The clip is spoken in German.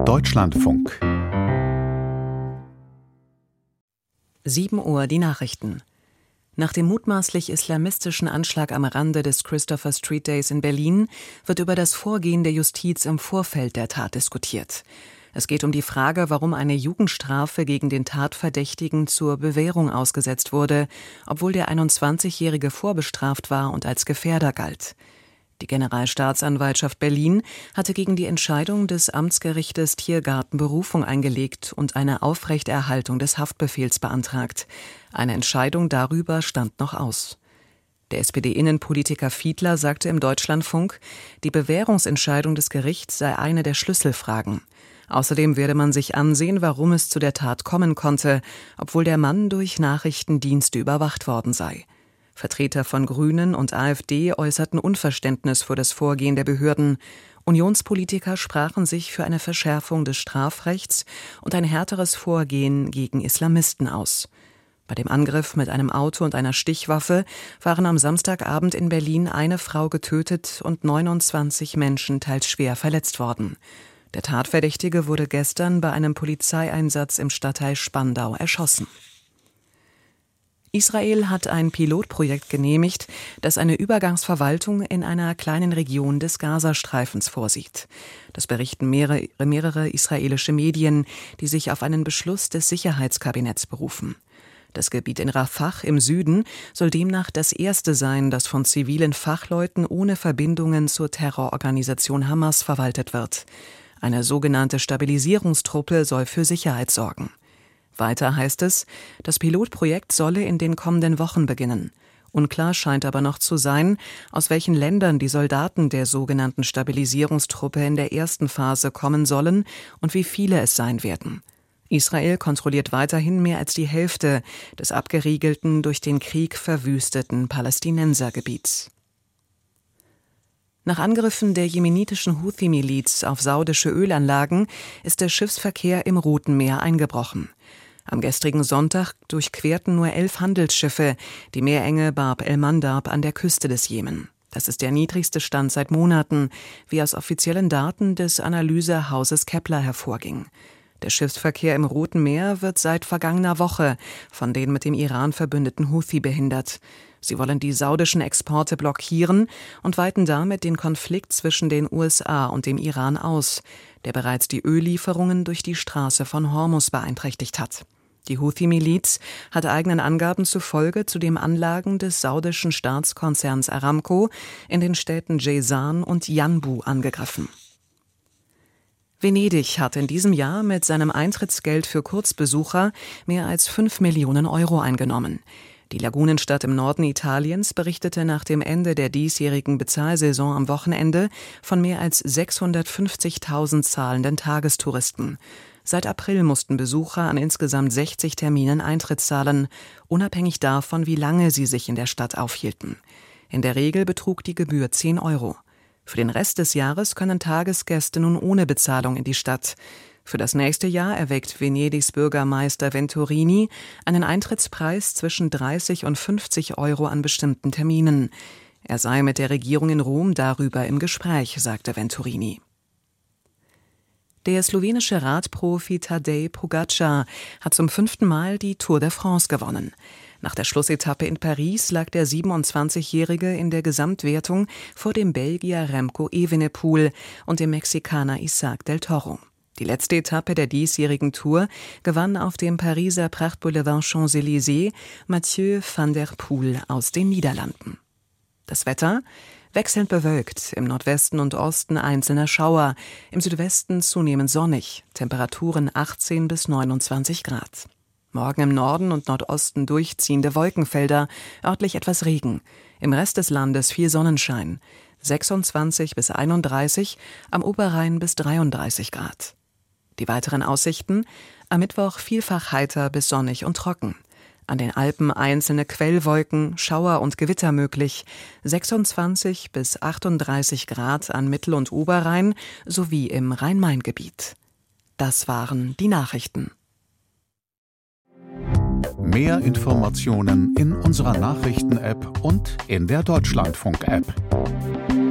Deutschlandfunk. 7 Uhr die Nachrichten. Nach dem mutmaßlich islamistischen Anschlag am Rande des Christopher Street Days in Berlin wird über das Vorgehen der Justiz im Vorfeld der Tat diskutiert. Es geht um die Frage, warum eine Jugendstrafe gegen den Tatverdächtigen zur Bewährung ausgesetzt wurde, obwohl der 21-Jährige vorbestraft war und als Gefährder galt. Die Generalstaatsanwaltschaft Berlin hatte gegen die Entscheidung des Amtsgerichtes Tiergarten Berufung eingelegt und eine Aufrechterhaltung des Haftbefehls beantragt. Eine Entscheidung darüber stand noch aus. Der SPD-Innenpolitiker Fiedler sagte im Deutschlandfunk, die Bewährungsentscheidung des Gerichts sei eine der Schlüsselfragen. Außerdem werde man sich ansehen, warum es zu der Tat kommen konnte, obwohl der Mann durch Nachrichtendienste überwacht worden sei. Vertreter von Grünen und AfD äußerten Unverständnis für das Vorgehen der Behörden. Unionspolitiker sprachen sich für eine Verschärfung des Strafrechts und ein härteres Vorgehen gegen Islamisten aus. Bei dem Angriff mit einem Auto und einer Stichwaffe waren am Samstagabend in Berlin eine Frau getötet und 29 Menschen teils schwer verletzt worden. Der Tatverdächtige wurde gestern bei einem Polizeieinsatz im Stadtteil Spandau erschossen. Israel hat ein Pilotprojekt genehmigt, das eine Übergangsverwaltung in einer kleinen Region des Gazastreifens vorsieht. Das berichten mehrere israelische Medien, die sich auf einen Beschluss des Sicherheitskabinetts berufen. Das Gebiet in Rafah im Süden soll demnach das erste sein, das von zivilen Fachleuten ohne Verbindungen zur Terrororganisation Hamas verwaltet wird. Eine sogenannte Stabilisierungstruppe soll für Sicherheit sorgen. Weiter heißt es, das Pilotprojekt solle in den kommenden Wochen beginnen. Unklar scheint aber noch zu sein, aus welchen Ländern die Soldaten der sogenannten Stabilisierungstruppe in der ersten Phase kommen sollen und wie viele es sein werden. Israel kontrolliert weiterhin mehr als die Hälfte des abgeriegelten, durch den Krieg verwüsteten Palästinensergebiets. Nach Angriffen der jemenitischen Houthi-Miliz auf saudische Ölanlagen ist der Schiffsverkehr im Roten Meer eingebrochen. Am gestrigen Sonntag durchquerten nur 11 Handelsschiffe die Meerenge Bab el-Mandab an der Küste des Jemen. Das ist der niedrigste Stand seit Monaten, wie aus offiziellen Daten des Analysehauses Kepler hervorging. Der Schiffsverkehr im Roten Meer wird seit vergangener Woche von den mit dem Iran verbündeten Houthi behindert. Sie wollen die saudischen Exporte blockieren und weiten damit den Konflikt zwischen den USA und dem Iran aus, der bereits die Öllieferungen durch die Straße von Hormuz beeinträchtigt hat. Die Houthi-Miliz hat eigenen Angaben zufolge zudem Anlagen des saudischen Staatskonzerns Aramco in den Städten Jeyzan und Yanbu angegriffen. Venedig hat in diesem Jahr mit seinem Eintrittsgeld für Kurzbesucher mehr als 5 Millionen Euro eingenommen. Die Lagunenstadt im Norden Italiens berichtete nach dem Ende der diesjährigen Bezahlsaison am Wochenende von mehr als 650.000 zahlenden Tagestouristen. Seit April mussten Besucher an insgesamt 60 Terminen Eintritt zahlen, unabhängig davon, wie lange sie sich in der Stadt aufhielten. In der Regel betrug die Gebühr 10 Euro. Für den Rest des Jahres können Tagesgäste nun ohne Bezahlung in die Stadt. Für das nächste Jahr erwägt Venedigs Bürgermeister Venturini einen Eintrittspreis zwischen 30 und 50 Euro an bestimmten Terminen. Er sei mit der Regierung in Rom darüber im Gespräch, sagte Venturini. Der slowenische Radprofi Tadej Pogačar hat zum 5. Mal die Tour de France gewonnen. Nach der Schlussetappe in Paris lag der 27-Jährige in der Gesamtwertung vor dem Belgier Remco Evenepoel und dem Mexikaner Isaac del Toro. Die letzte Etappe der diesjährigen Tour gewann auf dem Pariser Prachtboulevard Champs-Élysées Mathieu van der Poel aus den Niederlanden. Das Wetter: wechselnd bewölkt, im Nordwesten und Osten einzelne Schauer, im Südwesten zunehmend sonnig, Temperaturen 18 bis 29 Grad. Morgen im Norden und Nordosten durchziehende Wolkenfelder, örtlich etwas Regen. Im Rest des Landes viel Sonnenschein, 26 bis 31, am Oberrhein bis 33 Grad. Die weiteren Aussichten: am Mittwoch vielfach heiter bis sonnig und trocken. An den Alpen einzelne Quellwolken, Schauer und Gewitter möglich, 26 bis 38 Grad an Mittel- und Oberrhein sowie im Rhein-Main-Gebiet. Das waren die Nachrichten. Mehr Informationen in unserer Nachrichten-App und in der Deutschlandfunk-App.